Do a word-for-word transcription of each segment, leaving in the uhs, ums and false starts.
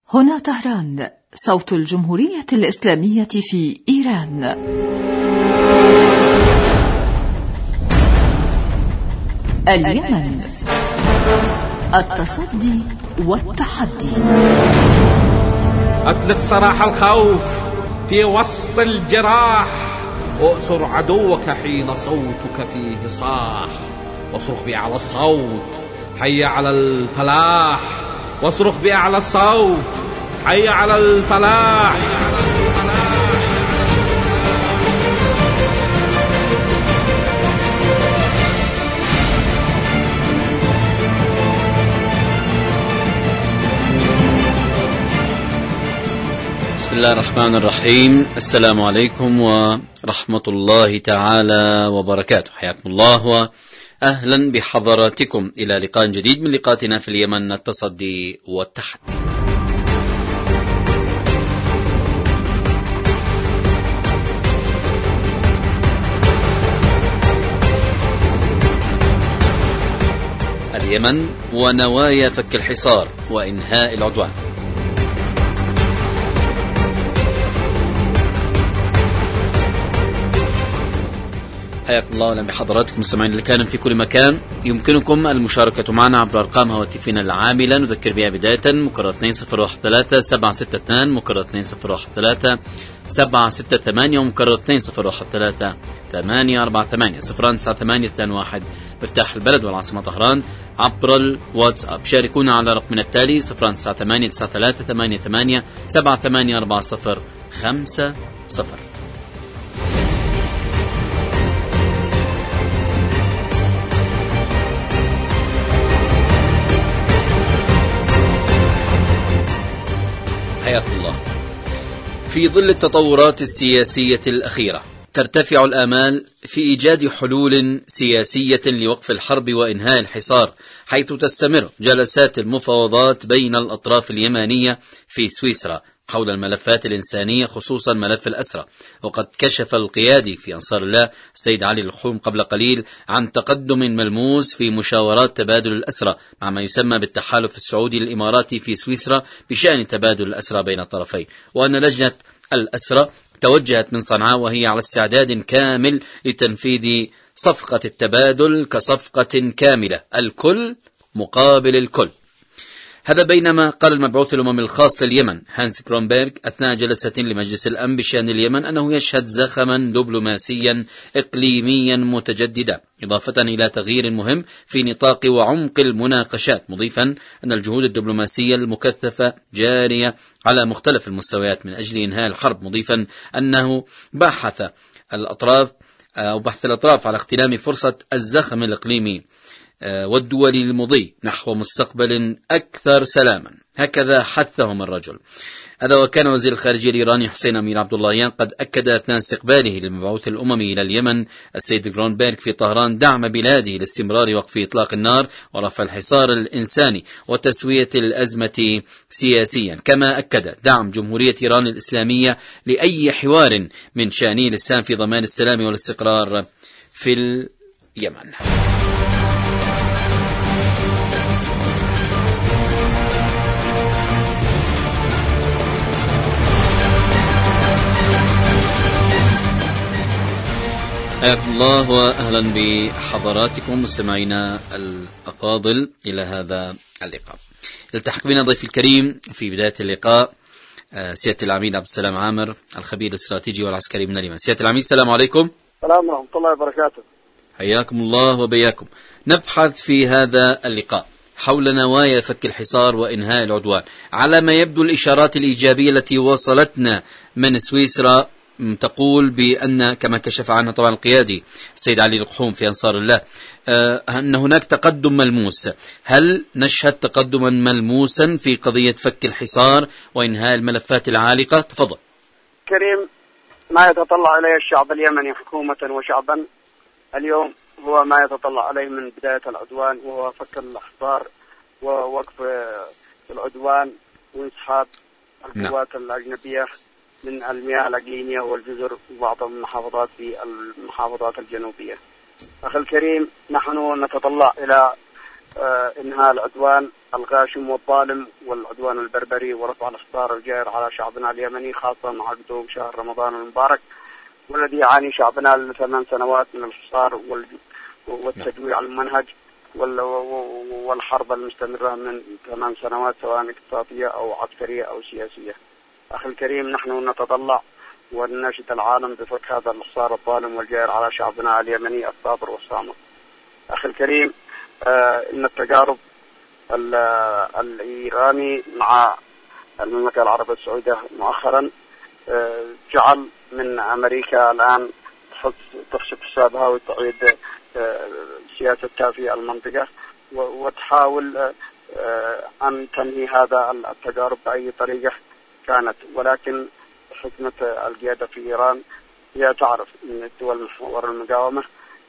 هنا طهران، صوت الجمهورية الإسلامية في إيران. اليمن، التصدي والتحدي. أطلق سراح الخوف في وسط الجراح، أؤسر عدوك حين صوتك فيه صاح، واصرخ بأعلى الصوت حي على الفلاح، واصرخ بأعلى الصوت حي على الفلاح. بسم الله الرحمن الرحيم. السلام عليكم ورحمة الله تعالى وبركاته. حياكم الله وأهلا بحضراتكم إلى لقاء جديد من لقاءاتنا في اليمن، التصدي والتحدي. اليمن ونوايا فك الحصار وإنهاء العدوان. حياكم الله وأهلا بحضراتكم مستمعين الكرام في كل مكان. يمكنكم المشاركة معنا عبر أرقام هواتفنا العاملة، نذكر بها بداية مكرر اثنين صفر واحد ثلاثة سبعة ستة اثنين، مكرر اثنين صفر واحد ثلاثة سبعة ستة ثمانية، ومكرر اثنين صفر واحد ثلاثة ثمانية أربعة ثمانية صفر تسعة ثمانية اثنين واحد مفتاح البلد والعاصمة طهران. عبر الواتساب شاركونا على رقمنا التالي صفر تسعة ثمانية تسعة ثلاثة ثمانية ثمانية سبعة ثمانية أربعة صفر خمسة صفر. حياكم الله. في ظل التطورات السياسية الأخيرة ترتفع الآمال في إيجاد حلول سياسية لوقف الحرب وإنهاء الحصار، حيث تستمر جلسات المفاوضات بين الأطراف اليمنية في سويسرا حول الملفات الإنسانية، خصوصا ملف الأسرى. وقد كشف القيادي في أنصار الله السيد علي القحوم قبل قليل عن تقدم ملموس في مشاورات تبادل الأسرى مع ما يسمى بالتحالف السعودي الإماراتي في سويسرا بشأن تبادل الأسرى بين الطرفين، وأن لجنة الأسرى توجهت من صنعاء وهي على استعداد كامل لتنفيذ صفقة التبادل كصفقة كاملة، الكل مقابل الكل. هذا بينما قال المبعوث الأممي الخاص لليمن هانس كرونبيرغ أثناء جلسة لمجلس الأمن بشأن اليمن أنه يشهد زخما دبلوماسيا إقليميا متجددا، إضافة إلى تغيير مهم في نطاق وعمق المناقشات، مضيفا أن الجهود الدبلوماسية المكثفة جارية على مختلف المستويات من أجل إنهاء الحرب، مضيفا أنه بحث الأطراف أو بحث الأطراف على اغتنام فرصة الزخم الإقليمي والدولي المضي نحو مستقبل أكثر سلاما. هكذا حثهم الرجل هذا. وكان وزير الخارجية الإيراني حسين أمير عبد اللهيان قد أكد أثناء استقباله للمبعوث الأممي إلى اليمن السيد كرونبيرغ في طهران دعم بلاده لاستمرار وقف إطلاق النار ورفع الحصار الإنساني وتسوية الأزمة سياسيا، كما أكد دعم جمهورية إيران الإسلامية لأي حوار من شأنه الإسهام في ضمان السلام والاستقرار في اليمن. حياكم الله وأهلا بحضراتكم مستمعينا الأفاضل إلى هذا اللقاء. يلتحق بنا ضيف الكريم في بداية اللقاء سيادة العميد عبد السلام عامر، الخبير الاستراتيجي والعسكري من اليمن. سيادة العميد السلام عليكم. السلام ورحمة الله وبركاته. حياكم الله وبياكم. نبحث في هذا اللقاء حول نوايا فك الحصار وإنهاء العدوان. على ما يبدو الإشارات الإيجابية التي وصلتنا من سويسرا تقول بأن كما كشف عنها طبعا القيادي السيد علي القحوم في أنصار الله أن هناك تقدم ملموس. هل نشهد تقدما ملموسا في قضية فك الحصار وإنهاء الملفات العالقة؟ تفضل. كريم، ما يتطلع إليه الشعب اليمني حكومة وشعبا اليوم هو ما يتطلع عليه من بداية العدوان، وهو فك الحصار ووقف العدوان وإسحاب القوات الأجنبية من المياه الإقليمية والجزر وبعض المحافظات في المحافظات الجنوبية. أخي الكريم، نحن نتطلع إلى إنهاء العدوان الغاشم والظالم والعدوان البربري ورفع الإحصار الجائر على شعبنا اليمني، خاصة مع قدوم شهر رمضان المبارك، والذي يعاني شعبنا لثمان سنوات من الحصار والتدوير على المنهج والحرب المستمرة من ثمان سنوات، سواء اقتصادية أو عسكرية أو سياسية. أخي الكريم، نحن نتطلع ونناشد العالم بفك هذا الحصار الظالم والجائر على شعبنا اليمني الصابر والصامت. أخي الكريم، آه إن التجارب الإيراني مع المملكة العربية السعودية مؤخرا آه جعل من أمريكا الآن تحسب حسابها وتعيد آه سياستها في المنطقة وتحاول آه أن تنهي هذا التجارب بأي طريقة كانت، ولكن حكمة القيادة في إيران هي تعرف أن الدول محور المقاومة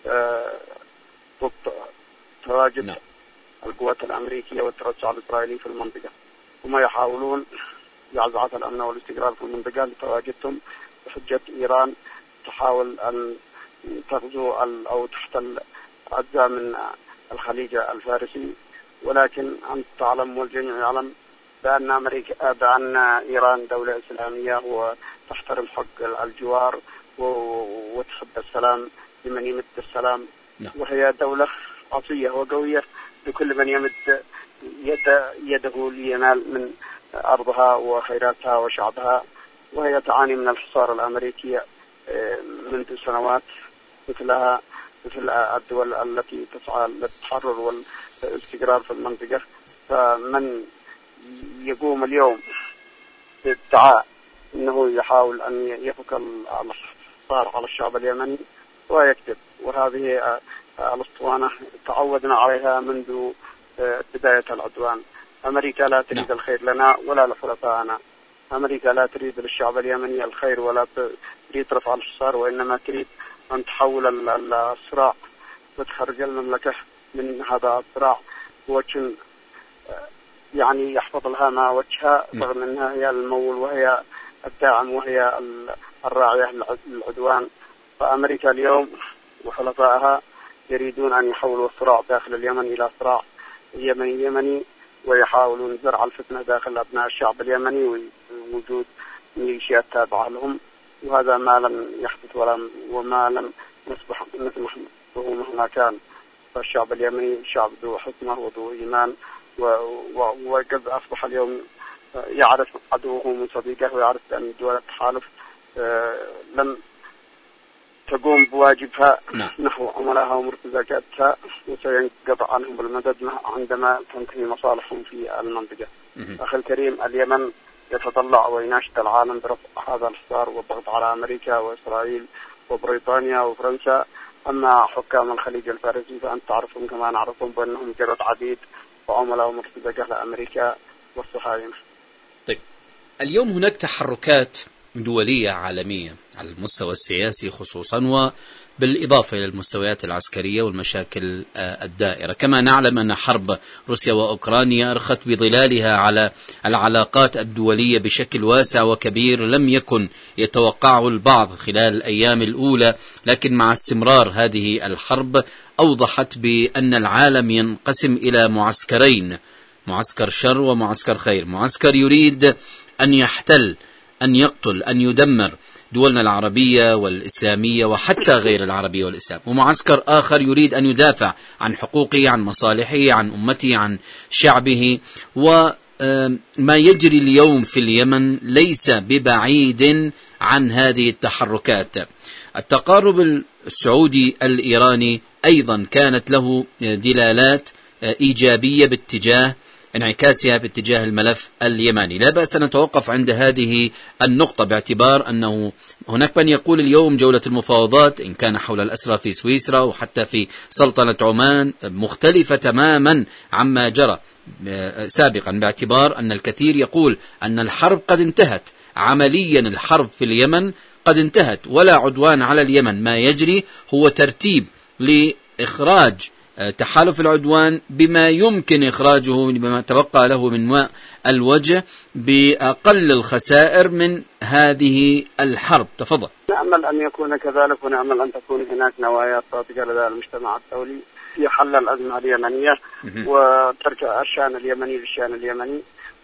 ضد تواجد نعم. القوات الأمريكية والتوسع الإسرائيلي في المنطقة، هم يحاولون بعزعة الأمن والاستقرار في المنطقة لتواجدهم بحجة إيران تحاول أن تغزو أو تحتل أجزاء من الخليج الفارسي، ولكن أنت تعلم والجميع يعلم بأن أمريكا بأن إيران دولة إسلامية وتحترم حق الجوار وتحب السلام لمن يمد السلام، وهي دولة عصية وقوية لكل من يمد يد يده لينال من أرضها وخيراتها وشعبها، وهي تعاني من الحصار الأمريكي منذ سنوات مثلها مثل الدول التي تسعى للتحرر والاستقرار في المنطقة. فمن يقوم اليوم بادعاء أنه يحاول أن يفك الحصار على الشعب اليمني ويكذب، وهذه الأسطوانة تعودنا عليها منذ بداية العدوان. أمريكا لا تريد الخير لنا ولا لحلفائنا، أمريكا لا تريد للشعب اليمني الخير ولا تريد رفع الحصار، وإنما تريد أن تحول الصراع وتخرج المملكة من هذا الصراع بوجه يعني يحفظ لها ما وجهها، رغم أنها هي المول وهي الداعم وهي الراعية للعدوان. فأمريكا اليوم وحلفائها يريدون أن يحولوا الصراع داخل اليمن إلى صراع يمني يمني، ويحاولون زرع الفتنة داخل أبناء الشعب اليمني ووجود ميليشيات تابعة لهم، وهذا ما لم يحدث ولا وما لم يصبح مثل مهما كان. فالشعب اليمني شعب ذو حكمة وذو إيمان، وقد أصبح اليوم يعرف عدوه من صديقه، ويعرف أن دول التحالف لم تقوم بواجبها نعم. نحو عملائها ومرتزقاتها، وسينقطع عنهم المدد عندما تنتهي مصالحهم في المنطقة. أخي الكريم، اليمن يتطلع ويناشد العالم برفع هذا الحصار والضغط على أمريكا وإسرائيل وبريطانيا وفرنسا. أما حكام الخليج الفارسي فأنت تعرفهم كما نعرفهم بأنهم مجرد عبيد وعملاء ومرتزقة لأمريكا والصهاينة. طيب، اليوم هناك تحركات دولية عالمية على المستوى السياسي خصوصا، وبالإضافة إلى المستويات العسكرية والمشاكل الدائرة. كما نعلم أن حرب روسيا وأوكرانيا أرخت بظلالها على العلاقات الدولية بشكل واسع وكبير لم يكن يتوقعه البعض خلال الأيام الأولى، لكن مع استمرار هذه الحرب أوضحت بأن العالم ينقسم إلى معسكرين، معسكر شر ومعسكر خير. معسكر يريد أن يحتل، أن يقتل، أن يدمر دولنا العربية والإسلامية وحتى غير العربية والإسلام، ومعسكر آخر يريد أن يدافع عن حقوقه، عن مصالحه، عن أمته، عن شعبه. وما يجري اليوم في اليمن ليس ببعيد عن هذه التحركات. التقارب السعودي الإيراني أيضا كانت له دلالات إيجابية باتجاه انعكاسها باتجاه الملف اليماني. لا بأس أن نتوقف عند هذه النقطة، باعتبار أنه هناك من يقول اليوم جولة المفاوضات إن كان حول الأسرى في سويسرا وحتى في سلطنة عمان مختلفة تماما عما جرى سابقا، باعتبار أن الكثير يقول أن الحرب قد انتهت، عمليا الحرب في اليمن قد انتهت ولا عدوان على اليمن. ما يجري هو ترتيب لإخراج تحالف العدوان بما يمكن إخراجه بما تبقى له من ماء الوجه بأقل الخسائر من هذه الحرب. تفضل. نأمل أن يكون كذلك، ونأمل أن تكون هناك نوايا صادقة لدى المجتمع الدولي في حل الأزمة اليمنية وترك الشأن اليمني للشأن اليمني،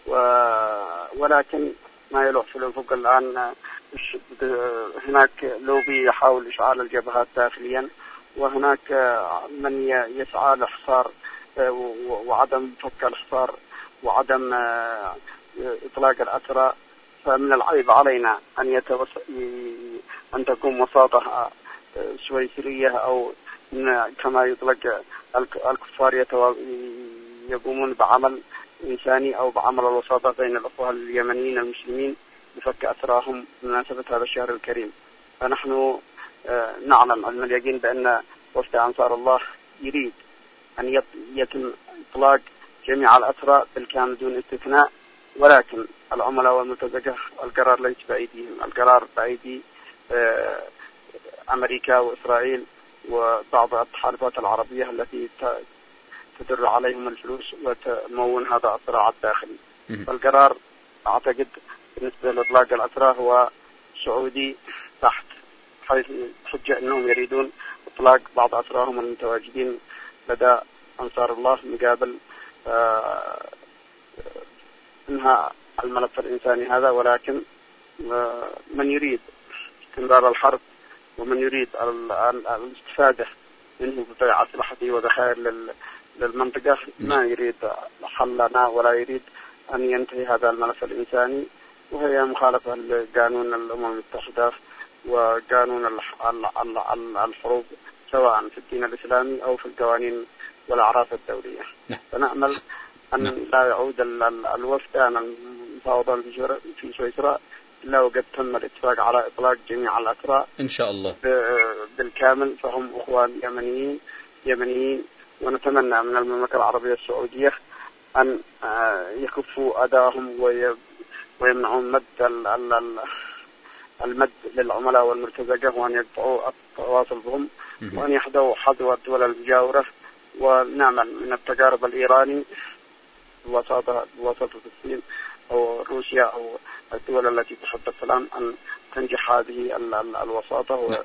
ولكن ما يلوح في الأفق الآن هناك لوبي يحاول إشعال الجبهات داخليا، وهناك من يسعى لحصار وعدم فك الحصار وعدم إطلاق الأسرى. فمن العيب علينا أن يتوس... أن تكون وساطة سويسرية أو كما يطلق الكفار يتو... يقومون بعمل إنساني أو بعمل الوساطة بين الأخوة اليمنيين المسلمين لفك أسراهم بمناسبة هذا الشهر الكريم. فنحن نعلم علم اليقين بأن وفد أنصار الله يريد أن يتم إطلاق جميع الأسرى بالكامل دون استثناء، ولكن العملاء والمرتزقة القرار ليس بأيديهم، القرار بأيدي أمريكا وإسرائيل وبعض التحالفات العربية التي تدر عليهم الفلوس وتمون هذا الصراع الداخلي. فالقرار أعتقد بالنسبة لإطلاق الأسرى هو سعودي تحت، حيث حجة أنهم يريدون إطلاق بعض أسراهم المتواجدين لدى أنصار الله مقابل آه انهاء الملف الإنساني هذا. ولكن آه من يريد استمرار الحرب ومن يريد الاستفادة منه ببيع أسلحته وذخائر للمنطقة ما يريد حلنا ولا يريد أن ينتهي هذا الملف الإنساني، وهي مخالفة لقانون الأمم المتحدة وقانون الحروب سواء في الدين الإسلامي أو في القوانين والأعراف الدولية. فنأمل أن لا يعود الوفد المفاوضات في سويسرا إلا وقد تم الاتفاق على إطلاق جميع الأسرى إن شاء الله بالكامل، فهم أخوان يمنيين يمنيين ونتمنى من المملكة العربية السعودية أن يكفوا أداهم ويمنعون مد المد للعملاء والمرتزقة، وأن يقطعوا التواصل بهم، وأن يحذوا حذو الدول المجاورة، ونعمل من التجارب الإيراني بواسطة بواسطة الصين أو روسيا أو الدول التي تحب السلام أن تنجح هذه الوساطة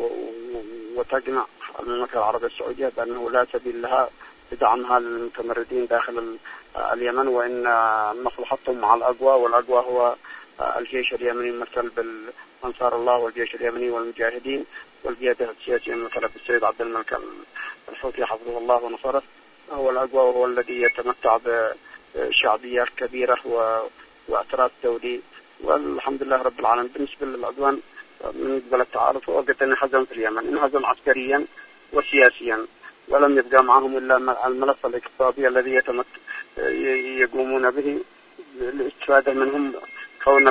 وتقنع المملكة العربية السعودية بأنه لا سبيل لها بدعمها للمتمردين داخل اليمن، وإن مصلحتهم مع الأقوى، والأقوى هو الجيش اليمني الممثل بالأنصار الله والجيش اليمني والمجاهدين والقيادة السياسية الممثلة بالسيد عبد الملك الحوثي حفظه الله ونصره. هو الأقوى وهو الذي يتمتع بشعبية كبيرة واعتراف دولي، والحمد لله رب العالمين. بالنسبة للعدوان من قبل التعارف وقت انهزم في اليمن، انهزم عسكريا وسياسيا، ولم يبقى معهم إلا الملف الاقتصادي الذي يتمت يقومون به الاستفادة منهم، كون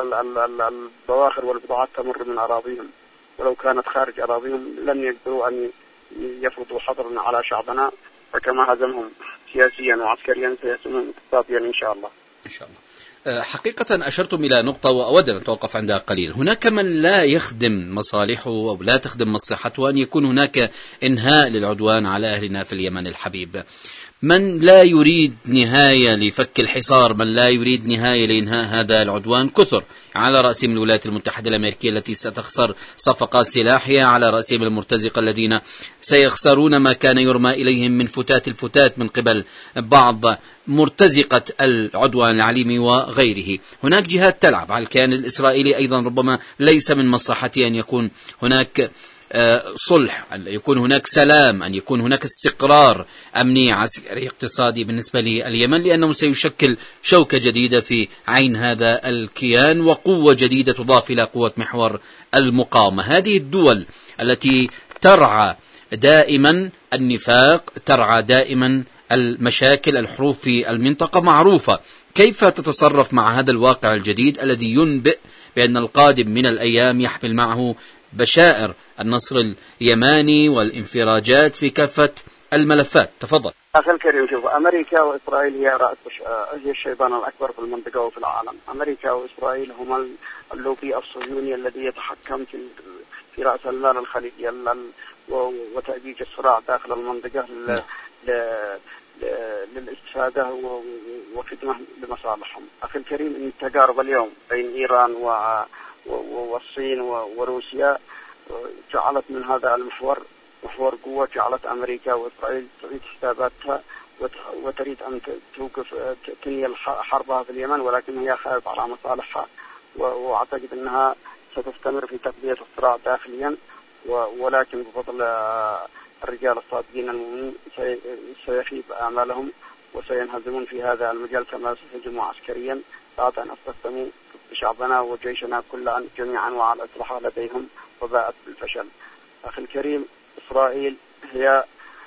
البواخر والبضاعات تمر من أراضيهم، ولو كانت خارج أراضيهم لن يقدروا أن يفرضوا حظرا على شعبنا، فكما هزمهم سياسيا وعسكريا سيهزمهم اقتصاديا إن شاء الله. إن شاء الله. حقيقة أشرتم إلى نقطة وأود أن أتوقف عندها قليلا. هناك من لا يخدم مصالحه أو لا تخدم مصلحته أن يكون هناك إنهاء للعدوان على أهلنا في اليمن الحبيب، من لا يريد نهاية لفك الحصار، من لا يريد نهاية لإنهاء هذا العدوان كثر، على رأسهم الولايات المتحدة الأمريكية التي ستخسر صفقات سلاحية، على رأسهم المرتزقة الذين سيخسرون ما كان يرمى إليهم من فتات الفتات من قبل بعض مرتزقة العدوان العليمي وغيره. هناك جهات تلعب على الكيان الإسرائيلي أيضا، ربما ليس من مصلحته أن يكون هناك صلح، أن يكون هناك سلام، أن يكون هناك استقرار أمني عسكري اقتصادي بالنسبة لليمن، لأنه سيشكل شوكة جديدة في عين هذا الكيان وقوة جديدة تضاف إلى قوة محور المقاومة. هذه الدول التي ترعى دائما النفاق، ترعى دائما المشاكل، الحروب في المنطقة معروفة، كيف تتصرف مع هذا الواقع الجديد الذي ينبئ بأن القادم من الأيام يحمل معه بشائر النصر اليماني والانفراجات في كافة الملفات؟ تفضل. أخي الكريم، شوف، أمريكا وإسرائيل هي رأس هي الشيطان الأكبر في المنطقة وفي العالم. أمريكا وإسرائيل هما اللوبي الصهيوني الذي يتحكم في في رأس المال الخليجي وتأجيج الصراع داخل المنطقة للاستفادة وخدمة لمصالحهم. أخي الكريم، إن التجارب اليوم بين إيران والصين وروسيا جعلت من هذا المحور محور قوة جعلت أمريكا وإسرائيل تعيد حساباتها وتريد أن توقف تنهي حربها في اليمن، ولكن هي خائفة على مصالحها، وأعتقد أنها ستستمر في تقضية الصراع داخليا، ولكن بفضل الرجال الصادقين المؤمنين سيخيب آمالهم وسينهزمون في هذا المجال كما سيهزموا عسكريا بعد أن استخدموا شعبنا وجيشنا كل جميع أنواع الأسلحة لديهم وباءت بالفشل. أخي الكريم، إسرائيل هي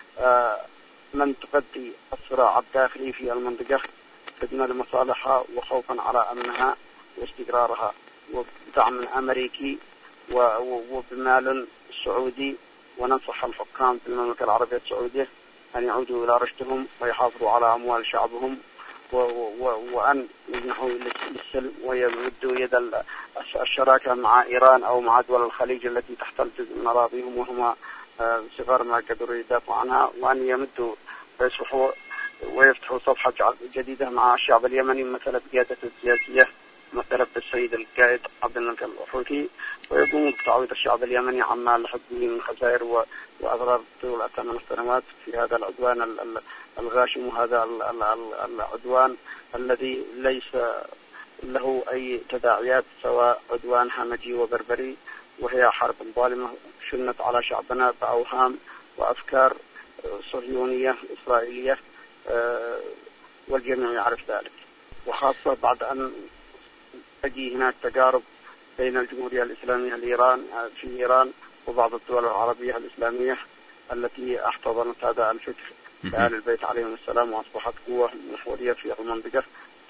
من تقضي الصراع الداخلي في المنطقة خدمة لمصالحها وخوفا على أمنها واستقرارها، وبدعم أمريكي وبمال سعودي. وننصح الحكام في المملكة العربية السعودية أن يعودوا إلى رشدهم ويحافظوا على أموال شعبهم، وأن يمنحوا للسلم ويمدوا يد الشراكة مع إيران أو مع دول الخليج التي تحتل جزء من أراضيهم وهم صغار ما قدروا يدافعوا عنها، وأن يمدوا ويصبحوا ويفتحوا صفحة جديدة مع الشعب اليمني مثل قيادة السياسية مثل بالسيد القائد عبد الملك الحوثي، ويقوموا بتعويض الشعب اليمني عما لحقه من خسائر وأضرار طول ثمان سنوات في هذا العدوان الغاشم، وهذا العدوان الذي ليس له أي تداعيات سواء عدوان همجي وبربري، وهي حرب ظالمة شنت على شعبنا بأوهام وأفكار صهيونية إسرائيلية، والجميع يعرف ذلك، وخاصة بعد أن تجي هناك تجارب بين الجمهورية الإسلامية الإيران في إيران وبعض الدول العربية الإسلامية التي احتضنت هذا الفكر لآل البيت عليهم السلام، وأصبحت قوة محورية في المنطقة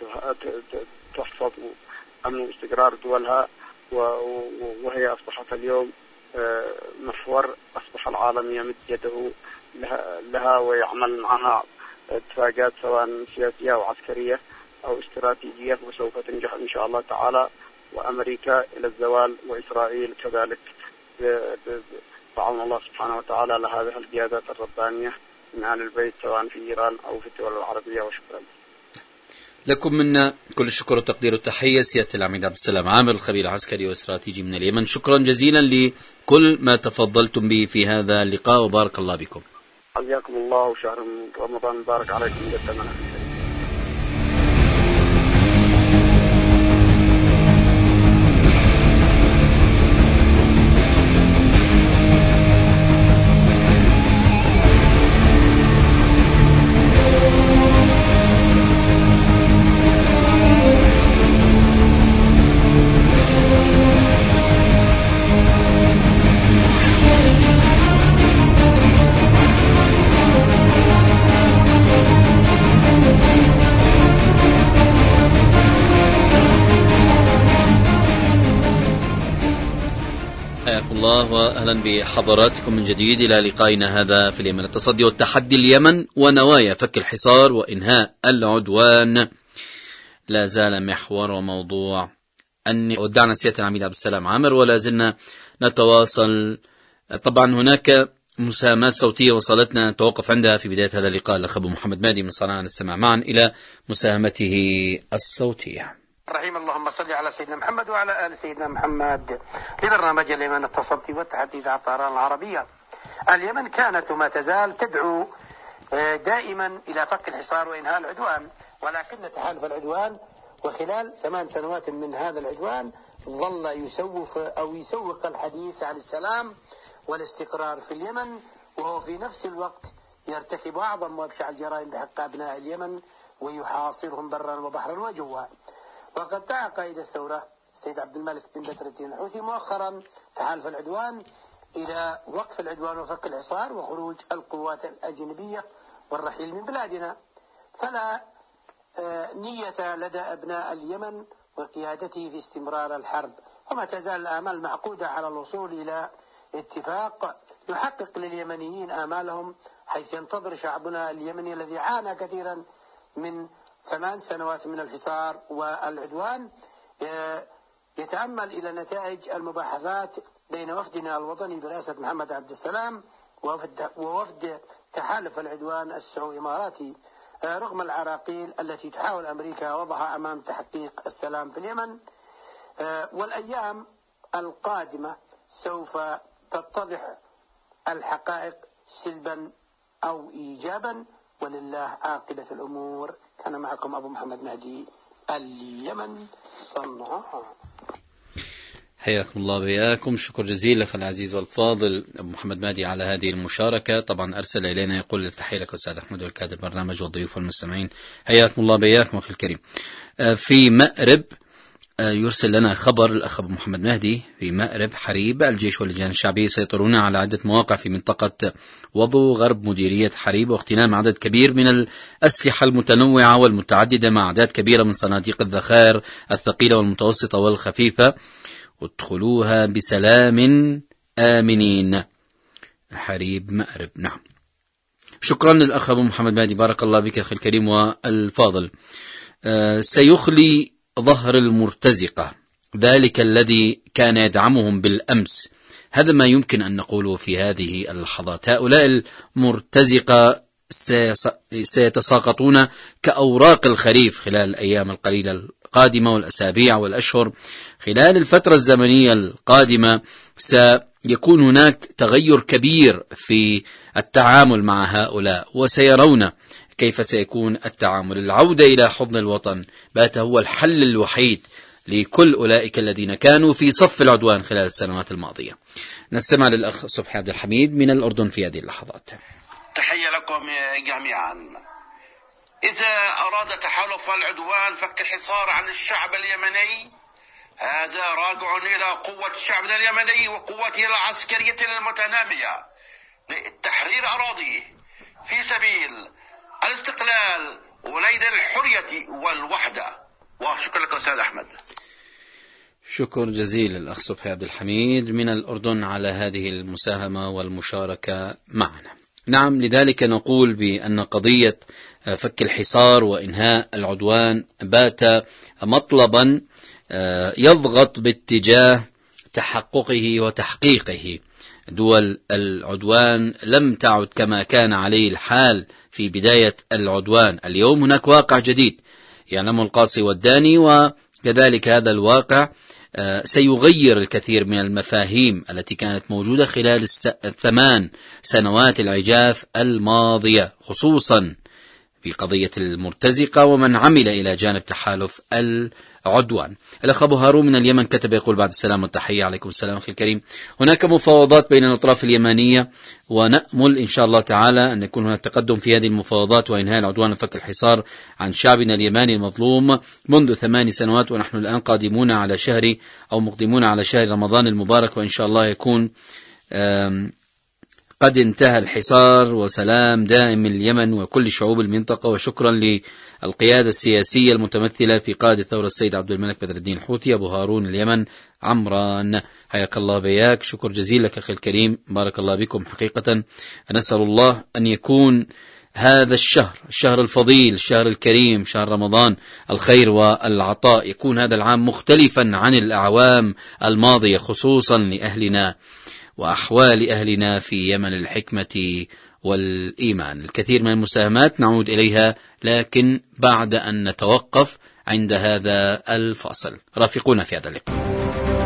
تحفظ أمن واستقرار دولها، وهي أصبحت اليوم محور أصبح العالم يمد يده لها ويعمل معها اتفاقات سواء سياسية أو عسكرية أو استراتيجية، وسوف تنجح إن شاء الله تعالى، وأمريكا إلى الزوال وإسرائيل كذلك بعون الله سبحانه وتعالى لهذه القيادات الربانية من آل البيت سواء في إيران أو في الدول العربية. وشكرا لكم منا كل الشكر والتقدير والتحية سيادة العميد عبد السلام عامر، الخبير العسكري والاستراتيجي من اليمن. شكرا جزيلا لكل ما تفضلتم به في هذا اللقاء، وبارك الله بكم. حياكم الله، وشهر رمضان مبارك عليكم جدا. الله وأهلا بحضراتكم من جديد إلى لقائنا هذا في اليمن. التصدي والتحدي اليمن ونوايا فك الحصار وإنهاء العدوان لا زال محور وموضوع أن ودعنا سيادة العميد عبد السلام عامر، ولا زلنا نتواصل. طبعا هناك مساهمات صوتية وصلتنا نتوقف عندها في بداية هذا اللقاء. الأخ أبو محمد مادي من صنعاء نستمع معا إلى مساهمته الصوتية. الرحيم. اللهم صل على سيدنا محمد وعلى آل سيدنا محمد. لبرنامج اليمن التصدي والتحدي إذاعة طهران العربية. اليمن كانت وما تزال تدعو دائما إلى فك الحصار وإنهاء العدوان، ولكن تحالف العدوان وخلال ثمان سنوات من هذا العدوان ظل يسوف أو يسوق الحديث عن السلام والاستقرار في اليمن، وهو في نفس الوقت يرتكب أعظم وأبشع الجرائم بحق أبناء اليمن ويحاصرهم برا وبحرا وجوا. وقد دعا قائد الثورة السيد عبد الملك بن بدر الدين الحوثي مؤخرا تحالف العدوان إلى وقف العدوان وفك الحصار وخروج القوات الأجنبية والرحيل من بلادنا. فلا نية لدى أبناء اليمن وقيادته في استمرار الحرب، وما تزال الآمال معقودة على الوصول إلى اتفاق يحقق لليمنيين آمالهم، حيث ينتظر شعبنا اليمني الذي عانى كثيرا من ثمان سنوات من الحصار والعدوان يتأمل إلى نتائج المباحثات بين وفدنا الوطني برئاسة محمد عبد السلام ووفد, ووفد تحالف العدوان السعودي الإماراتي، رغم العراقيل التي تحاول أمريكا وضعها أمام تحقيق السلام في اليمن. والأيام القادمة سوف تتضح الحقائق سلبا أو إيجابا، ولله عاقبة الأمور. كان معكم أبو محمد مهدي، اليمن، صنعاء. حياكم الله وبياكم. شكر جزيل لك العزيز والفاضل أبو محمد مهدي على هذه المشاركة. طبعا أرسل إلينا يقول التحية لك أستاذ أحمد والكادر البرنامج والضيوف والمستمعين. حياكم الله وبياكم أخي الكريم. في مأرب يرسل لنا خبر الأخ أبو محمد مهدي: في مأرب حريب الجيش واللجان الشعبية يسيطرون على عدة مواقع في منطقة وضو غرب مديرية حريب، واغتنام عدد كبير من الأسلحة المتنوعة والمتعددة مع أعداد كبيرة من صناديق الذخائر الثقيلة والمتوسطة والخفيفة. ادخلوها بسلام آمنين. حريب مأرب. نعم، شكرا للأخ أبو محمد مهدي، بارك الله بك أخي الكريم والفاضل. آه سيخلي ظهر المرتزقة ذلك الذي كان يدعمهم بالأمس. هذا ما يمكن أن نقوله في هذه اللحظات. هؤلاء المرتزقة سيتساقطون كأوراق الخريف خلال الأيام القليلة القادمة والأسابيع والأشهر. خلال الفترة الزمنية القادمة سيكون هناك تغير كبير في التعامل مع هؤلاء، وسيرون كيف سيكون التعامل. العودة إلى حضن الوطن بات هو الحل الوحيد لكل أولئك الذين كانوا في صف العدوان خلال السنوات الماضية. نستمع للأخ صبحي عبد الحميد من الأردن في هذه اللحظات. تحية لكم جميعا. إذا أراد تحالف العدوان فك الحصار عن الشعب اليمني، هذا راجع إلى قوة شعبنا اليمني وقوته العسكرية المتنامية لتحرير أراضيه في سبيل الاستقلال ونيل الحرية والوحدة. وشكرا لك أستاذ أحمد. شكر جزيل الأخ صبحي عبد الحميد من الأردن على هذه المساهمة والمشاركة معنا. نعم، لذلك نقول بأن قضية فك الحصار وإنهاء العدوان بات مطلبا يضغط باتجاه تحققه وتحقيقه. دول العدوان لم تعد كما كان عليه الحال في بداية العدوان. اليوم هناك واقع جديد يعلمه القاصي والداني، وكذلك هذا الواقع سيغير الكثير من المفاهيم التي كانت موجودة خلال الثمان سنوات العجاف الماضية، خصوصا في قضية المرتزقة ومن عمل إلى جانب تحالف العدوان. الأخ أبو هارون من اليمن كتب يقول: بعد السلام والتحية. عليكم السلام أخي الكريم. هناك مفاوضات بين الأطراف اليمنية، ونأمل إن شاء الله تعالى أن يكون هناك تقدم في هذه المفاوضات وإنهاء العدوان وفك الحصار عن شعبنا اليماني المظلوم منذ ثمان سنوات، ونحن الآن قادمون على شهر أو مقدمون على شهر رمضان المبارك، وإن شاء الله يكون قد انتهى الحصار وسلام دائم اليمن وكل شعوب المنطقة. وشكرا للقيادة السياسية المتمثلة في قائد الثورة السيد عبد الملك بدر الدين الحوثي. أبو هارون اليمن عمران، حياك الله بياك. شكر جزيل لك أخي الكريم، بارك الله بكم. حقيقة نسأل الله أن يكون هذا الشهر، الشهر الفضيل، الشهر الكريم، شهر رمضان الخير والعطاء، يكون هذا العام مختلفا عن الأعوام الماضية، خصوصا لأهلنا وأحوال أهلنا في يمن الحكمة والإيمان. الكثير من المساهمات نعود إليها، لكن بعد أن نتوقف عند هذا الفاصل. رافقونا في هذا اللقاء.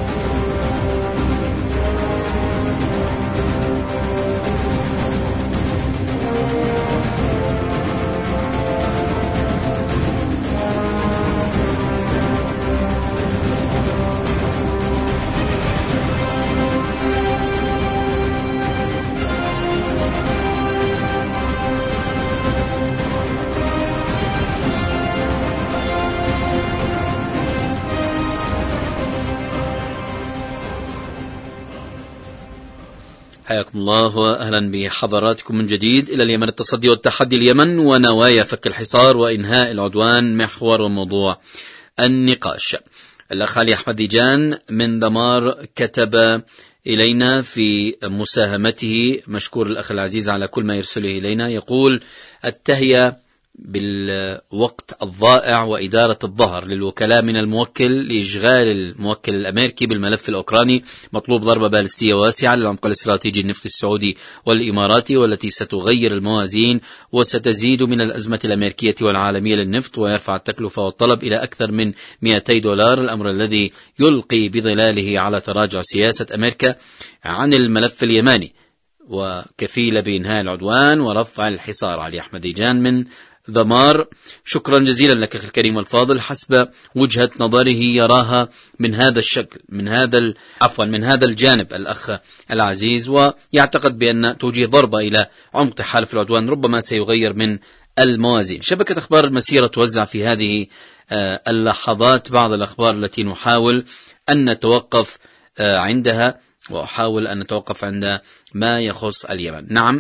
حياكم الله وأهلا بحضراتكم من جديد إلى اليمن، التصدي والتحدي. اليمن ونوايا فك الحصار وإنهاء العدوان محور وموضوع النقاش. الأخ علي أحمد ديجان من دمار كتب إلينا في مساهمته، مشكور الأخ العزيز على كل ما يرسله إلينا، يقول: التهيئة بالوقت الضائع وإدارة الظهر للوكلاء من الموكل لإشغال الموكل الأمريكي بالملف الأوكراني. مطلوب ضربة باليستية واسعة للعمق الاستراتيجي النفط السعودي والإماراتي، والتي ستغير الموازين وستزيد من الأزمة الأمريكية والعالمية للنفط، ويرفع التكلفة والطلب إلى أكثر من مئتي دولار، الأمر الذي يلقي بظلاله على تراجع سياسة أمريكا عن الملف اليماني. وكفيلة بإنهاء العدوان ورفع الحصار. علي أحمد ديجان من ذمار، شكرا جزيلا لك أخي الكريم والفاضل. حسب وجهة نظره يراها من هذا الشكل، من هذا عفوا من هذا الجانب الأخ العزيز، ويعتقد بأن توجيه ضربة إلى عمق تحالف العدوان ربما سيغير من الموازين. شبكة أخبار المسيرة توزع في هذه اللحظات بعض الأخبار التي نحاول أن نتوقف عندها، وأحاول أن نتوقف عند ما يخص اليمن. نعم،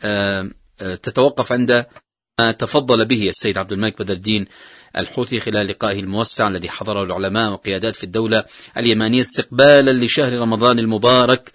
تتوقف عند ما تفضل به السيد عبد الملك بدر الدين الحوثي خلال لقائه الموسع الذي حضره العلماء وقيادات في الدولة اليمانية استقبالا لشهر رمضان المبارك،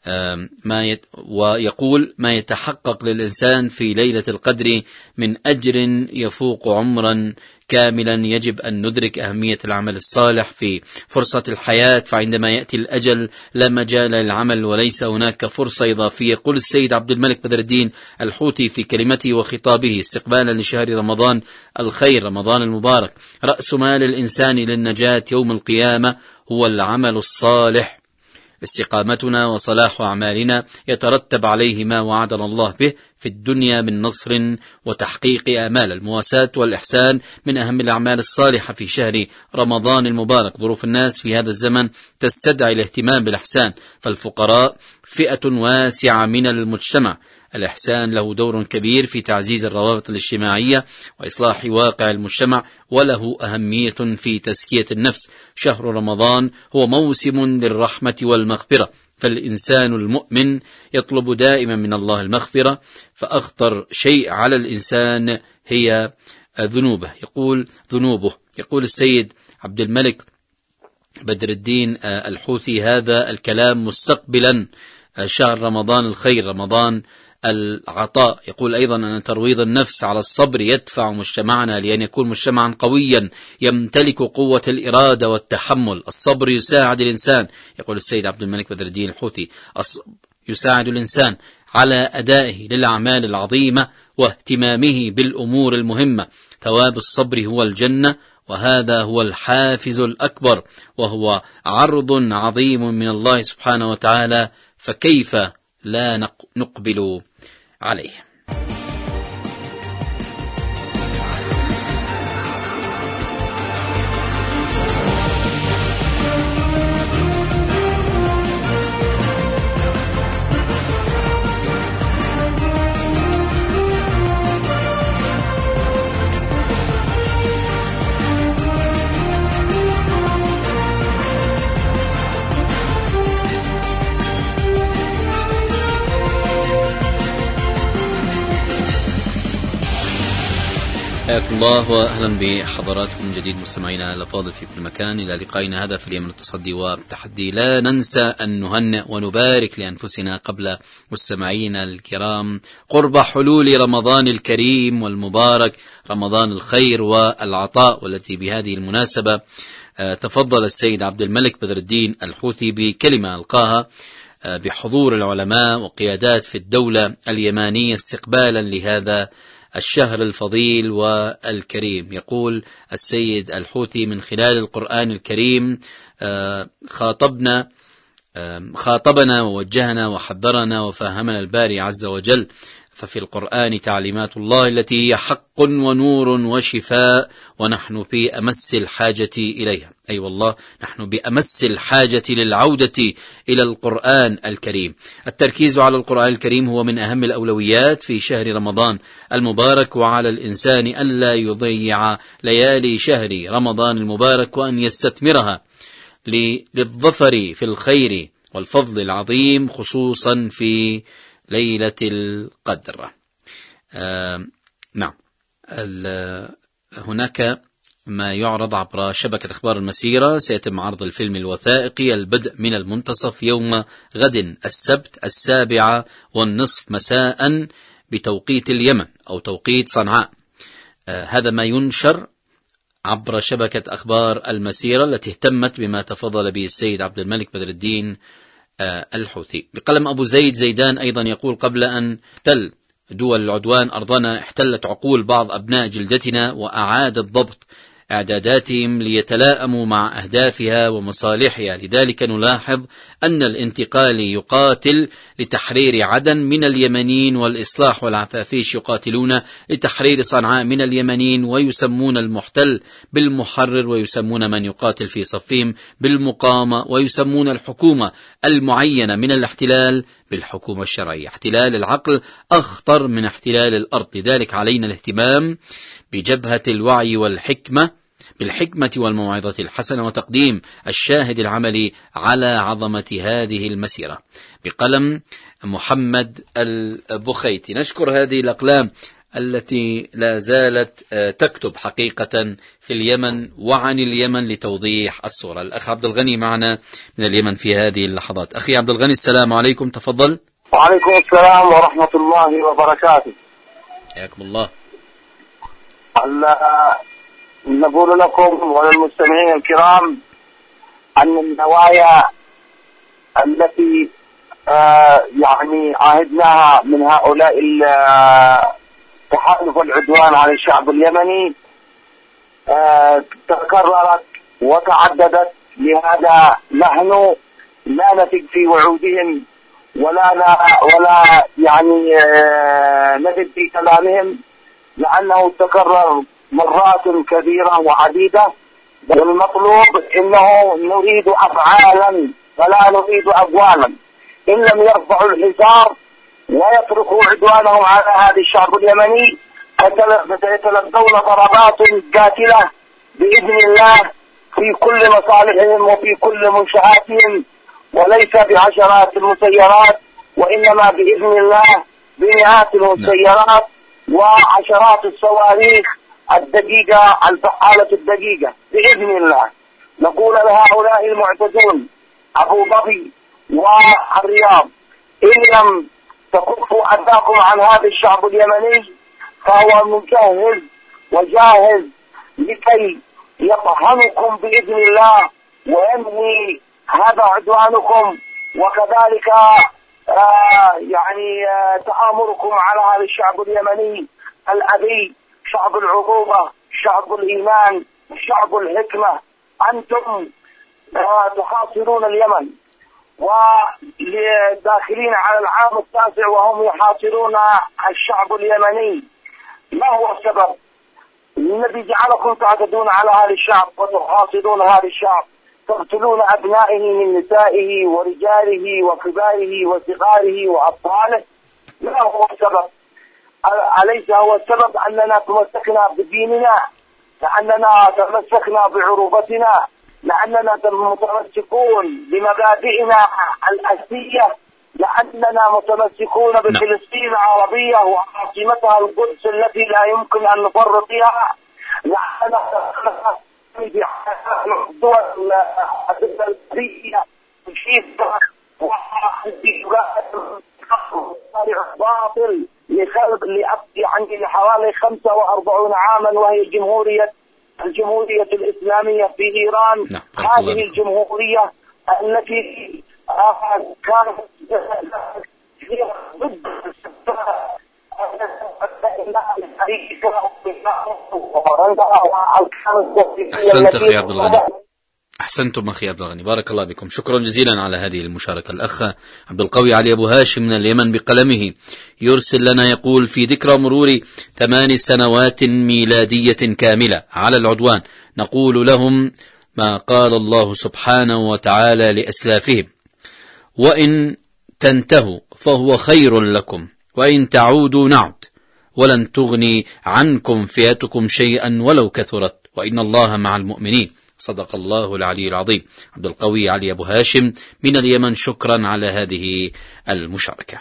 ما يت ويقول: ما يتحقق للإنسان في ليلة القدر من أجر يفوق عمرا كاملا، يجب أن ندرك أهمية العمل الصالح في فرصة الحياة، فعندما يأتي الأجل لا مجال للعمل وليس هناك فرصة إضافية. يقول السيد عبد الملك بدر الدين الحوثي في كلمته وخطابه استقبالا لشهر رمضان الخير، رمضان المبارك: رأس مال الإنسان للنجاة يوم القيامة هو العمل الصالح. استقامتنا وصلاح أعمالنا يترتب عليه ما وعدنا الله به في الدنيا من نصر وتحقيق آمال. المواساة والإحسان من أهم الأعمال الصالحة في شهر رمضان المبارك. ظروف الناس في هذا الزمن تستدعي الاهتمام بالإحسان، فالفقراء فئة واسعة من المجتمع. الإحسان له دور كبير في تعزيز الروابط الاجتماعية وإصلاح واقع المجتمع، وله أهمية في تزكية النفس. شهر رمضان هو موسم للرحمة والمغفرة، فالإنسان المؤمن يطلب دائما من الله المغفرة، فأخطر شيء على الإنسان هي ذنوبه. يقول ذنوبه يقول السيد عبد الملك بدر الدين الحوثي هذا الكلام مستقبلا شهر رمضان الخير، رمضان العطاء. يقول أيضا أن ترويض النفس على الصبر يدفع مجتمعنا لأن يكون مجتمعا قويا يمتلك قوة الإرادة والتحمل. الصبر يساعد الإنسان، يقول السيد عبد الملك بدر الدين الحوثي، يساعد الإنسان على أدائه للأعمال العظيمة واهتمامه بالأمور المهمة. ثواب الصبر هو الجنة، وهذا هو الحافز الأكبر، وهو عرض عظيم من الله سبحانه وتعالى، فكيف لا نقبل عليه؟ حياكم الله وأهلا بحضراتكم من جديد مستمعينا الأفاضل في كل مكان، إلى لقائنا هذا في اليمن التصدي والتحدي. لا ننسى أن نهنئ ونبارك لأنفسنا قبل مستمعينا الكرام قرب حلول رمضان الكريم والمبارك، رمضان الخير والعطاء، والتي بهذه المناسبة تفضل السيد عبد الملك بدر الدين الحوثي بكلمة ألقاها بحضور العلماء وقيادات في الدولة اليمانية استقبالا لهذا الشهر الفضيل والكريم. يقول السيد الحوثي: من خلال القرآن الكريم خاطبنا خاطبنا ووجهنا وحذرنا وفهمنا الباري عز وجل، ففي القرآن تعليمات الله التي هي حق ونور وشفاء، ونحن في أمس الحاجة إليها. أي أيوة والله نحن بأمس الحاجة للعودة إلى القرآن الكريم. التركيز على القرآن الكريم هو من أهم الأولويات في شهر رمضان المبارك، وعلى الإنسان ألا يضيع ليالي شهر رمضان المبارك وأن يستثمرها للظفر في الخير والفضل العظيم، خصوصا في ليلة القدر. آه نعم، هناك ما يعرض عبر شبكة أخبار المسيرة. سيتم عرض الفيلم الوثائقي البدء من المنتصف يوم غد السبت السابعة والنصف مساء بتوقيت اليمن أو توقيت صنعاء. آه هذا ما ينشر عبر شبكة أخبار المسيرة التي اهتمت بما تفضل به السيد عبد الملك بدر الدين آه الحوثي. بقلم أبو زيد زيدان أيضا يقول: قبل أن تل دول العدوان أرضنا احتلت عقول بعض أبناء جلدتنا وأعادت ضبط إعداداتهم ليتلائموا مع أهدافها ومصالحها. لذلك نلاحظ أن الانتقالي يقاتل لتحرير عدن من اليمنيين، والإصلاح والعفافيش يقاتلون لتحرير صنعاء من اليمنيين، ويسمون المحتل بالمحرر، ويسمون من يقاتل في صفهم بالمقاومة، ويسمون الحكومة المعينة من الاحتلال بالحكومة الشرعية. احتلال العقل أخطر من احتلال الأرض. لذلك علينا الاهتمام بجبهة الوعي والحكمة، بالحكمة والموعظة الحسنة، وتقديم الشاهد العملي على عظمة هذه المسيرة. بقلم محمد البخيتي. نشكر هذه الأقلام التي لا زالت تكتب حقيقة في اليمن وعن اليمن لتوضيح الصورة. الأخ عبد الغني معنا من اليمن في هذه اللحظات. أخي عبد الغني، السلام عليكم، تفضل. وعليكم السلام ورحمة الله وبركاته. حياكم الله. نقول لكم وللمستمعين الكرام أن النوايا التي آه يعني عهدناها من هؤلاء تحالف العدوان على الشعب اليمني آه تكررت وتعددت. لهذا نحن لا نثق في وعودهم ولا لا ولا يعني آه نثق في كلامهم، لأنه تكرر مرات كثيرة وعديدة. والمطلوب إنه نريد أفعالا ولا نريد أقوالا. إن لم يرفعوا الحصار ويتركوا عدوانهم على هذا الشعب اليمني سيتلقون ضربات قاتلة بإذن الله في كل مصالحهم وفي كل منشآتهم، وليس بعشرات المسيرات وإنما بإذن الله بمئات المسيرات وعشرات الصواريخ الدقيقة الفعالة الدقيقة بإذن الله. نقول لهؤلاء المعتدون أبو ظبي والرياض: إن لم تكفوا أداكم عن هذا الشعب اليمني فهو مجهز وجاهز لكي يطحنكم بإذن الله وينهي هذا عدوانكم، وكذلك آه يعني آه تآمركم على هذا الشعب اليمني الأبي، شعب العقوبة، شعب الإيمان، شعب الحكمة. أنتم آه تحاصرون اليمن وداخلين على العام التاسع وهم يحاصرون الشعب اليمني. ما هو السبب الذي جعلكم تعتدون على هذا الشعب وتحاصرون هذا الشعب، تقتلون أبنائه من نسائه ورجاله وكباره وصغاره وأطفاله؟ ما هو السبب؟ أليس هو السبب أننا تمسكنا بديننا، لأننا تمسكنا بعروبتنا، لأننا متمسكون بمبادئنا الأساسية، لأننا متمسكون بفلسطين العربية وعاصمتها القدس التي لا يمكن أن نفرط فيها، لأننا الدول الأساسية تشيدها باطل لخلق يعني لحوالي خمسة وأربعين عاما، وهي جمهورية الجمهورية الإسلامية في إيران. نعم. هذه الجمهورية التي كانت ضد أحسنت أخي عبد الغني، أحسنتم أخي عبد الغني، بارك الله بكم. شكرا جزيلا على هذه المشاركة. الأخ عبد القوي علي أبو هاشم من اليمن بقلمه يرسل لنا يقول: في ذكرى مرور ثمان سنوات ميلادية كاملة على العدوان نقول لهم ما قال الله سبحانه وتعالى لأسلافهم: وإن تنتهوا فهو خير لكم وإن تعودوا نعد ولن تغني عنكم فئتكم شيئا ولو كثرت وإن الله مع المؤمنين. صدق الله العلي العظيم. عبد القوي علي أبو هاشم من اليمن، شكرا على هذه المشاركة.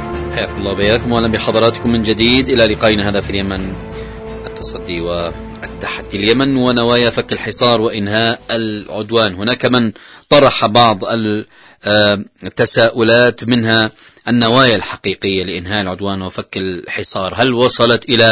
الله وبياكم، واهلا بحضراتكم من جديد الى لقائنا هذا في اليمن التصدي والتحدي. تحدي اليمن ونوايا فك الحصار وإنهاء العدوان. هناك من طرح بعض التساؤلات، منها النوايا الحقيقية لإنهاء العدوان وفك الحصار، هل وصلت إلى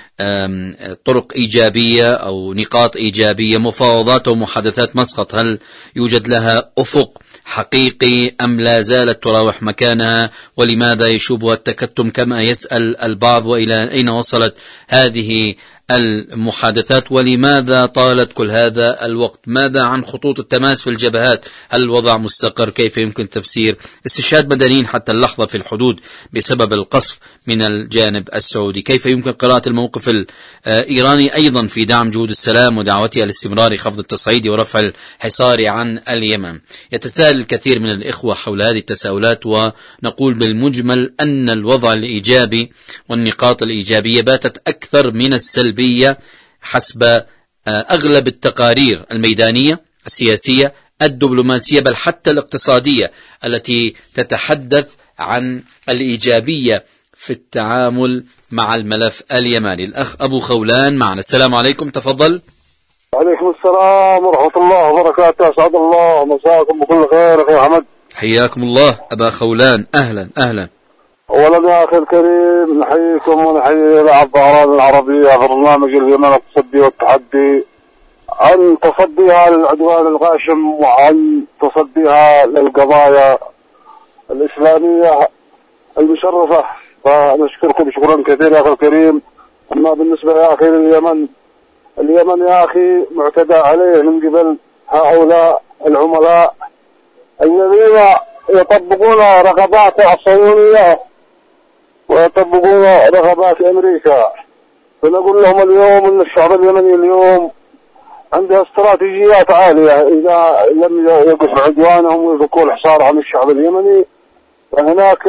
طرق إيجابية أو نقاط إيجابية، مفاوضات ومحادثات مسقط هل يوجد لها أفق حقيقي أم لا زالت تراوح مكانها؟ ولماذا يشوبها التكتم كما يسأل البعض؟ وإلى أين وصلت هذه المحادثات ولماذا طالت كل هذا الوقت؟ ماذا عن خطوط التماس في الجبهات؟ هل الوضع مستقر؟ كيف يمكن تفسير استشهاد مدنيين حتى اللحظة في الحدود بسبب القصف من الجانب السعودي؟ كيف يمكن قراءة الموقف الإيراني أيضا في دعم جهود السلام ودعوتها لاستمرار خفض التصعيد ورفع الحصار عن اليمن؟ يتساءل الكثير من الإخوة حول هذه التساؤلات، ونقول بالمجمل أن الوضع الإيجابي والنقاط الإيجابية باتت أكثر من السلبية حسب أغلب التقارير الميدانية السياسية الدبلوماسية بل حتى الاقتصادية التي تتحدث عن الإيجابية في التعامل مع الملف اليماني. الأخ أبو خولان معنا، السلام عليكم، تفضل. وعليكم السلام ورحمة الله وبركاته، أسعد الله مساكم بكل خير أخي أحمد. حياكم الله أبا خولان، أهلا أهلا. أولا يا أخي الكريم نحييكم ونحيي إذاعة الطهران العربية برنامج اليمن التصدي والتحدي عن تصديها للعدوان الغاشم وعن تصديها للقضايا الإسلامية المشرفة، فنشكركم شكرا كثيرا يا أخي الكريم. أما بالنسبة يا أخي لليمن، اليمن يا أخي معتدى عليه من قبل هؤلاء العملاء الذين يطبقون رغبات الصهيونية ويطبقون رغبات أمريكا. فنقول لهم اليوم أن الشعب اليمني اليوم عنده استراتيجيات عالية، إذا لم يقف عدوانهم ويفكوا الحصار عن الشعب اليمني فهناك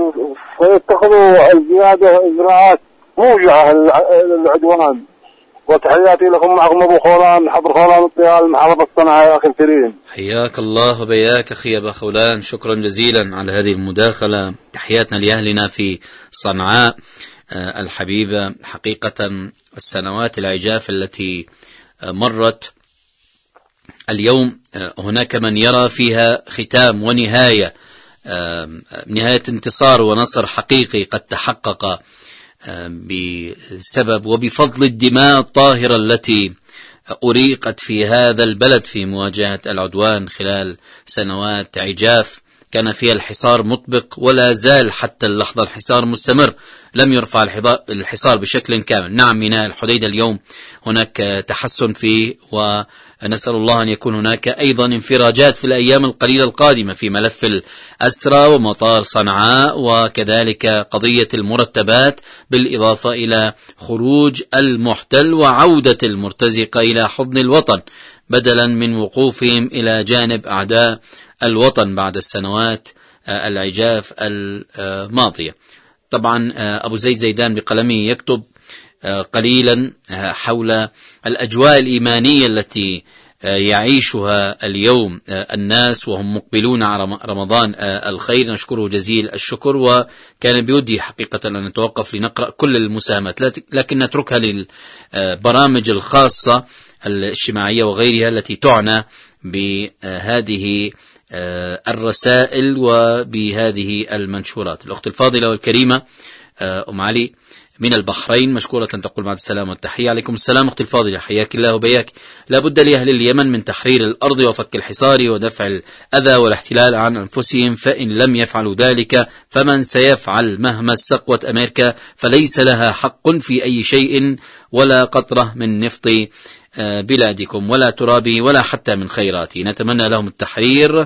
سيتخذوا القيادة إجراءات موجعة للعدوان. وتحياتي لكم، معكم أبو خولان حضر خولان الطيال محافظة صنعاء يا أخي الكريم. حياك الله وبياك أخي أبا خولان، شكرا جزيلا على هذه المداخلة. تحياتنا لأهلنا في صنعاء الحبيبة. حقيقة السنوات العجاف التي مرت اليوم هناك من يرى فيها ختام ونهاية، نهاية انتصار ونصر حقيقي قد تحقق بسبب وبفضل الدماء الطاهرة التي أريقت في هذا البلد في مواجهة العدوان خلال سنوات عجاف كان فيها الحصار مطبق ولا زال حتى اللحظة الحصار مستمر، لم يرفع الحصار بشكل كامل. نعم، ميناء الحديدة اليوم هناك تحسن فيه، ونسأل الله أن يكون هناك أيضا انفراجات في الأيام القليلة القادمة في ملف الأسرى ومطار صنعاء، وكذلك قضية المرتبات، بالإضافة إلى خروج المحتل وعودة المرتزقة إلى حضن الوطن بدلا من وقوفهم إلى جانب أعداء الوطن بعد السنوات العجاف الماضية. طبعا أبو زيد زيدان بقلمه يكتب قليلا حول الأجواء الإيمانية التي يعيشها اليوم الناس وهم مقبلون على رمضان الخير. نشكره جزيل الشكر، وكان بودي حقيقة أن نتوقف لنقرأ كل المساهمات، لكن نتركها للبرامج الخاصة الاجتماعية وغيرها التي تعنى بهذه الرسائل وبهذه المنشورات. الأخت الفاضلة والكريمة أم علي من البحرين مشكورة تقول بعد السلام والتحية. عليكم السلام أختي الفاضلة، حياك الله وبياك. لابد لأهل اليمن من تحرير الأرض وفك الحصار ودفع الأذى والاحتلال عن أنفسهم، فإن لم يفعلوا ذلك فمن سيفعل مهما استقوت أمريكا فليس لها حق في أي شيء ولا قطرة من نفط بلادكم ولا ترابي ولا حتى من خيراتي. نتمنى لهم التحرير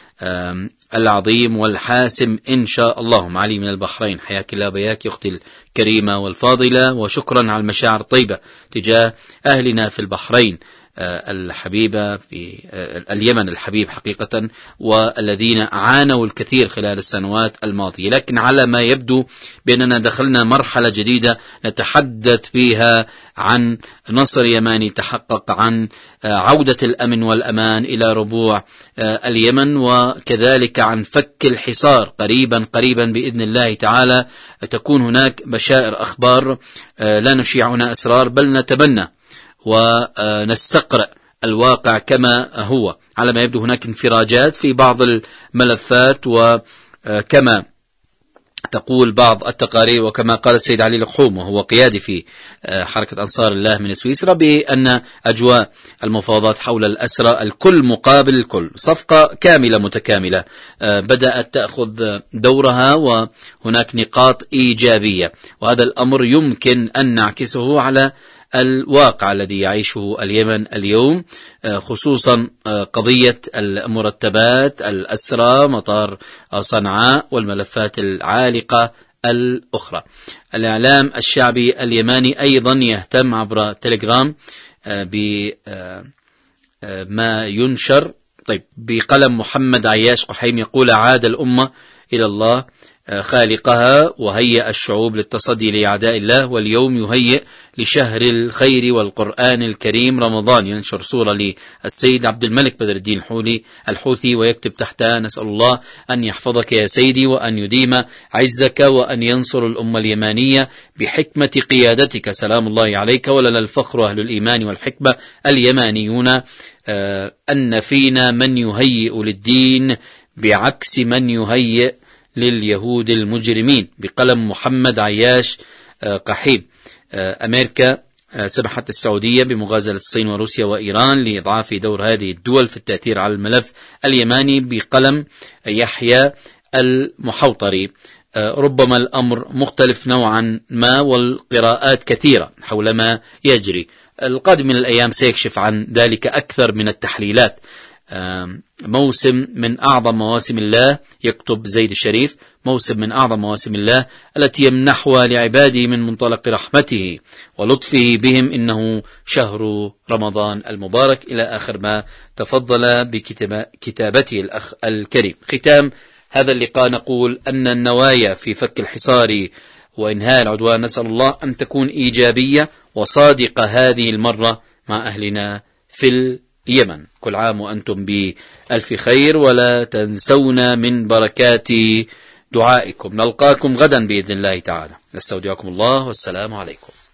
العظيم والحاسم إن شاء الله. علي من البحرين، حياك الله بياك أختي الكريمة والفاضلة، وشكرا على المشاعر الطيبة تجاه أهلنا في البحرين الحبيبة، في اليمن الحبيب حقيقة، والذين عانوا الكثير خلال السنوات الماضية. لكن على ما يبدو بأننا دخلنا مرحلة جديدة نتحدث فيها عن نصر يماني تحقق، عن عودة الأمن والأمان إلى ربوع اليمن، وكذلك عن فك الحصار قريبا قريبا بإذن الله تعالى. تكون هناك بشائر أخبار، لا نشيع هنا أسرار بل نتبنى ونستقرأ الواقع كما هو. على ما يبدو هناك انفراجات في بعض الملفات، وكما تقول بعض التقارير وكما قال السيد علي لقحوم وهو قيادي في حركة أنصار الله من سويسرا، بأن أجواء المفاوضات حول الأسرى الكل مقابل الكل، صفقة كاملة متكاملة بدأت تأخذ دورها، وهناك نقاط إيجابية، وهذا الأمر يمكن أن نعكسه على الواقع الذي يعيشه اليمن اليوم، خصوصا قضية المرتبات، الأسرى، مطار صنعاء، والملفات العالقة الأخرى. الإعلام الشعبي اليماني أيضا يهتم عبر تليجرام بما ينشر. طيب، بقلم محمد عياش قحيم يقول: عاد الأمة إلى الله خالقها، وهيأ الشعوب للتصدي لأعداء الله، واليوم يهيئ لشهر الخير والقرآن الكريم رمضان. ينشر صورة للسيد عبد الملك بدر الدين الحولي الحوثي ويكتب تحتها: نسأل الله أن يحفظك يا سيدي، وأن يديم عزك، وأن ينصر الأمة اليمانية بحكمة قيادتك، سلام الله عليك، ولنا الفخر أهل الإيمان والحكمة اليمانيون، أن فينا من يهيئ للدين بعكس من يهيئ لليهود المجرمين. بقلم محمد عياش قحيم. أمريكا سمحت السعودية بمغازلة الصين وروسيا وإيران لإضعاف دور هذه الدول في التأثير على الملف اليماني. بقلم يحيى المحوطري: ربما الأمر مختلف نوعا ما، والقراءات كثيرة حول ما يجري. القادم من الأيام سيكشف عن ذلك أكثر من التحليلات. موسم من أعظم مواسم الله، يكتب زيد الشريف، موسم من أعظم مواسم الله التي يمنحها لعباده من منطلق رحمته ولطفه بهم، إنه شهر رمضان المبارك، إلى آخر ما تفضل بكتابته الأخ الكريم. ختام هذا اللقاء نقول أن النوايا في فك الحصار وإنهاء العدوان نسأل الله أن تكون إيجابية وصادقة هذه المرة مع أهلنا في اليمن. كل عام وأنتم بألف خير، ولا تنسونا من بركات دعائكم. نلقاكم غدا بإذن الله تعالى. نستودعكم الله، والسلام عليكم.